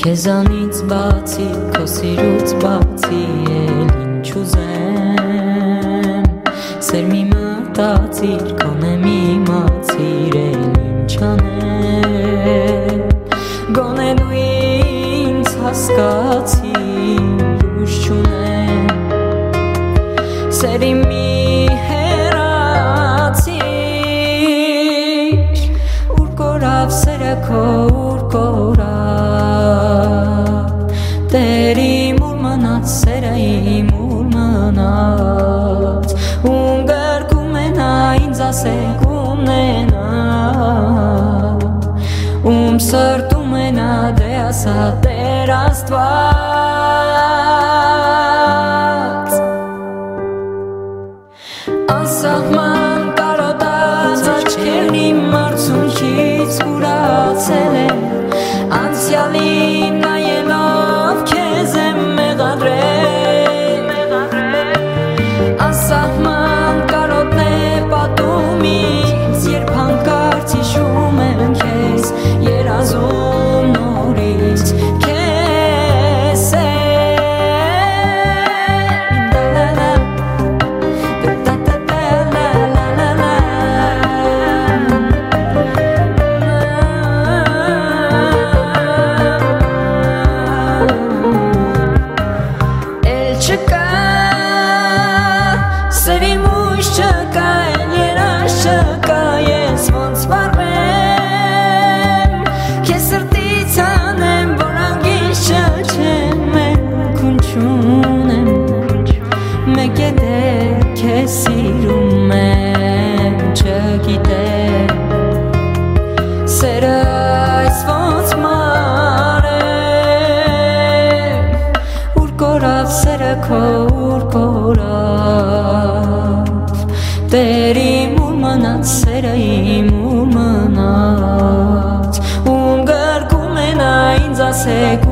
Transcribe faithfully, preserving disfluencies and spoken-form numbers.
Քեզանից բացի, քո սիրուց բացի էլ ինչ ուզեմ Սեր մի մտածիր, կոնե մի մացիր էլ ինչ անեմ Գոնե դու ինձ հասկացիր, ուշ չունեմ Սերի մի հեռացիր Ուր կորավ սերը քո, ուր կորավ Տեր իմ ուր մնաց, սերը իմ ուր մնաց Ում գրկում է նա, ինձ ասեք ումն է նա Ում սրտում է նա, դե ասա Տեր Աստված Անսահման կարոտած աչքերն իմ արցունքից կուրացել են Անցյալին նայելով քեզ եմ մեղադրել Անսահման կարոտն է պատում ինձ Երբ հանկարծ հիշում եմ քեզ երազում նորից քեզ Սերի մույս չկա, էլ երաս չկա, ես ոնց վարվեմ Քեզ սրտից անեմ, որ անգից չչեմ, մենք ուն չունեմ Մեկ է դեր քեզ սիրում եմ, չգիտեմ Սերը այս ոնց մարեմ Ուր կորավ սերը քո, ուր կորավ Տեր իմ ուր մնաց, սերը իմ ուր մնաց Ում գրկում է նա, ինձ ասեք